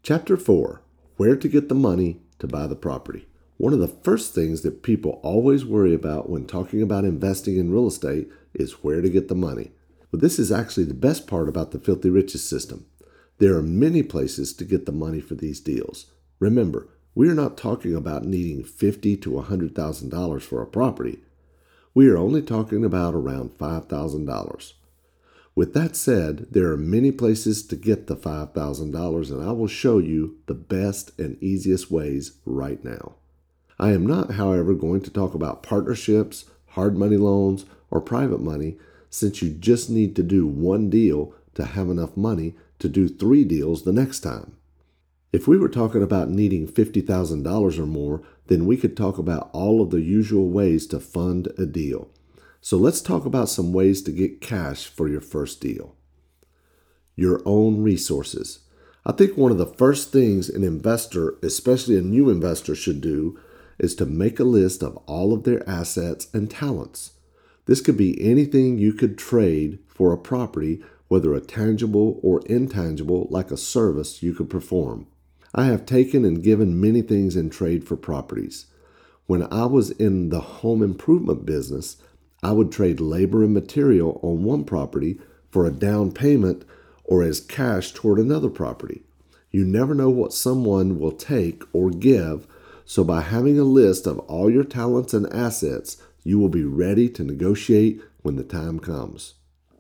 Chapter 4: Where to get the money to buy the property. One of the first things that people always worry about when talking about investing in real estate is where to get the money. But this is actually the best part about the Filthy Riches system. There are many places to get the money for these deals. Remember, we are not talking about needing $50,000 to $100,000 for a property. We are only talking about around $5,000. With that said, there are many places to get the $5,000, and I will show you the best and easiest ways right now. I am not, however, going to talk about partnerships, hard money loans, or private money, since you just need to do one deal to have enough money to do 3 deals the next time. If we were talking about needing $50,000 or more, then we could talk about all of the usual ways to fund a deal. So let's talk about some ways to get cash for your first deal. Your own resources. I think one of the first things an investor, especially a new investor, should do is to make a list of all of their assets and talents. This could be anything you could trade for a property, whether a tangible or intangible, like a service you could perform. I have taken and given many things in trade for properties. When I was in the home improvement business, I would trade labor and material on one property for a down payment or as cash toward another property. You never know what someone will take or give, so by having a list of all your talents and assets, you will be ready to negotiate when the time comes.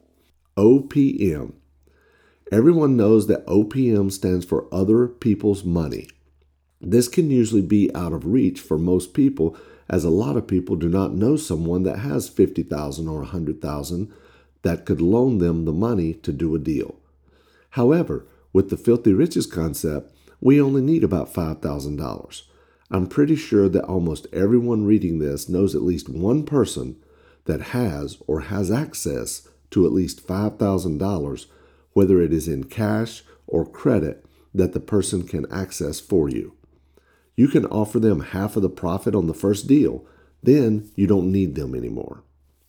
OPM. Everyone knows that OPM stands for other people's money. This can usually be out of reach for most people, as a lot of people do not know someone that has $50,000 or $100,000 that could loan them the money to do a deal. However, with the Filthy Riches concept, we only need about $5,000. I'm pretty sure that almost everyone reading this knows at least one person that has or has access to at least $5,000, whether it is in cash or credit, that the person can access for you. You can offer them half of the profit on the first deal. Then you don't need them anymore.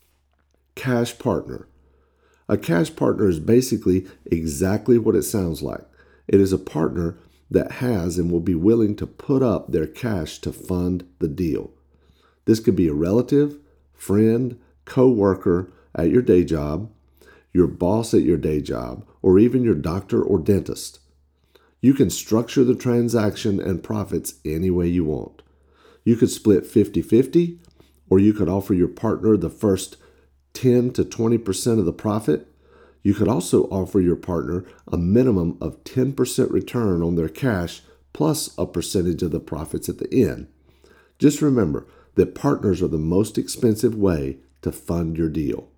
Cash partner. A cash partner is basically exactly what it sounds like. It is a partner that has and will be willing to put up their cash to fund the deal. This could be a relative, friend, co-worker at your day job, your boss at your day job, or even your doctor or dentist. You can structure the transaction and profits any way you want. You could split 50-50, or you could offer your partner the first 10 to 20% of the profit. You could also offer your partner a minimum of 10% return on their cash plus a percentage of the profits at the end. Just remember that partners are the most expensive way to fund your deal.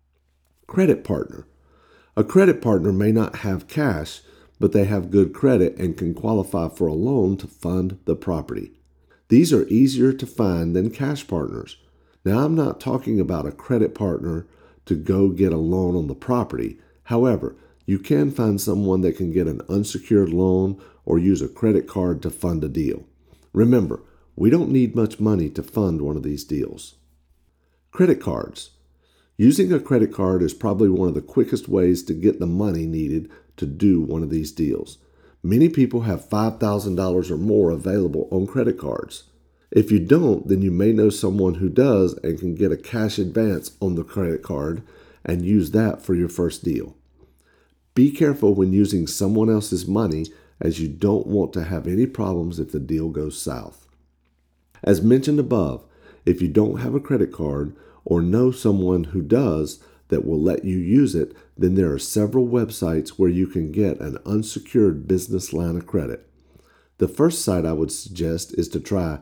Credit partner. A credit partner may not have cash, but they have good credit and can qualify for a loan to fund the property. These are easier to find than cash partners. Now, I'm not talking about a credit partner to go get a loan on the property. However, you can find someone that can get an unsecured loan or use a credit card to fund a deal. Remember, we don't need much money to fund one of these deals. Credit cards. Using a credit card is probably one of the quickest ways to get the money needed to do one of these deals. Many people have $5,000 or more available on credit cards. If you don't, then you may know someone who does and can get a cash advance on the credit card and use that for your first deal. Be careful when using someone else's money, as you don't want to have any problems if the deal goes south. As mentioned above, if you don't have a credit card or know someone who does that will let you use it, then there are several websites where you can get an unsecured business line of credit. The first site I would suggest is to try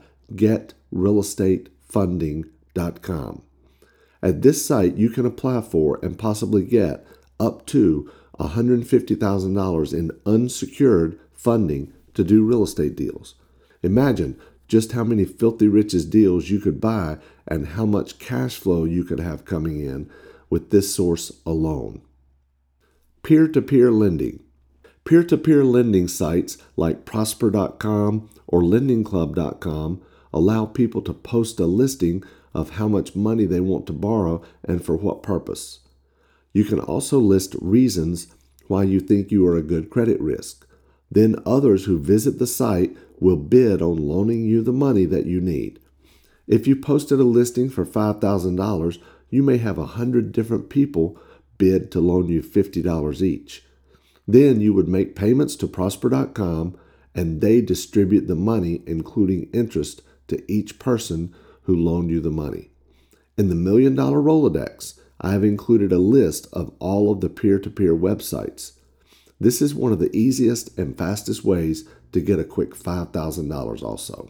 getrealestatefunding.com. At this site, you can apply for and possibly get up to $150,000 in unsecured funding to do real estate deals. Imagine just how many Filthy Riches deals you could buy and how much cash flow you could have coming in with this source alone. Peer-to-peer lending. Peer-to-peer lending sites like Prosper.com or LendingClub.com allow people to post a listing of how much money they want to borrow and for what purpose. You can also list reasons why you think you are a good credit risk. Then others who visit the site will bid on loaning you the money that you need. If you posted a listing for $5,000, you may have 100 different people bid to loan you $50 each. Then you would make payments to Prosper.com and they distribute the money, including interest, to each person who loaned you the money. In the $1 Million Rolodex, I have included a list of all of the peer-to-peer websites. This is one of the easiest and fastest ways to get a quick $5,000 also.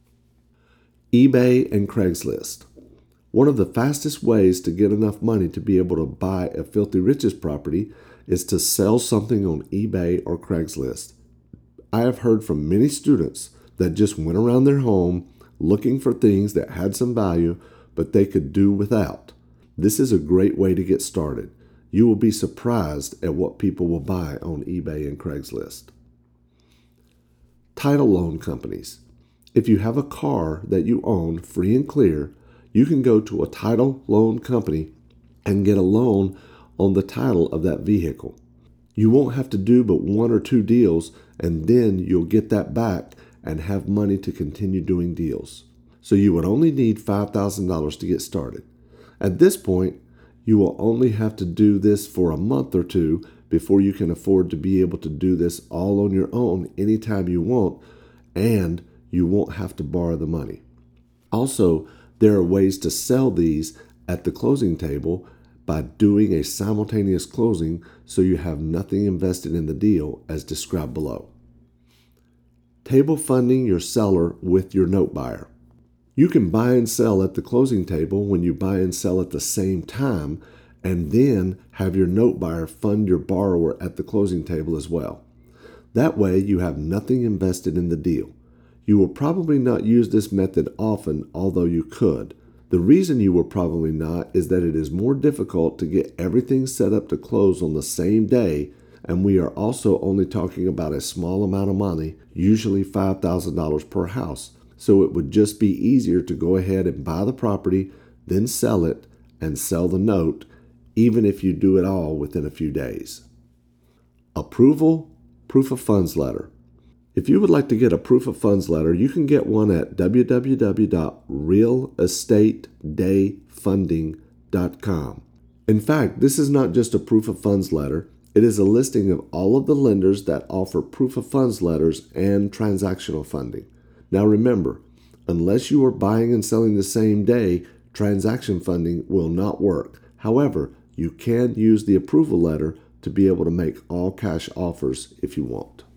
eBay and Craigslist. One of the fastest ways to get enough money to be able to buy a Filthy Riches property is to sell something on eBay or Craigslist. I have heard from many students that just went around their home looking for things that had some value, but they could do without. This is a great way to get started. You will be surprised at what people will buy on eBay and Craigslist. Title loan companies. If you have a car that you own free and clear, you can go to a title loan company and get a loan on the title of that vehicle. You won't have to do but 1 or 2 deals, and then you'll get that back and have money to continue doing deals. So you would only need $5,000 to get started. At this point, you will only have to do this for a month or 2 before you can afford to be able to do this all on your own anytime you want, and you won't have to borrow the money. Also, there are ways to sell these at the closing table by doing a simultaneous closing so you have nothing invested in the deal as described below. Table funding your seller with your note buyer. You can buy and sell at the closing table when you buy and sell at the same time, and then have your note buyer fund your borrower at the closing table as well. That way you have nothing invested in the deal. You will probably not use this method often, although you could. The reason you will probably not is that it is more difficult to get everything set up to close on the same day, and we are also only talking about a small amount of money, usually $5,000 per house. So it would just be easier to go ahead and buy the property, then sell it, and sell the note, even if you do it all within a few days. Approval, proof of funds letter. If you would like to get a proof of funds letter, you can get one at www.realestatedayfunding.com. In fact, this is not just a proof of funds letter. It is a listing of all of the lenders that offer proof of funds letters and transactional funding. Now remember, unless you are buying and selling the same day, transaction funding will not work. However, you can use the approval letter to be able to make all cash offers if you want.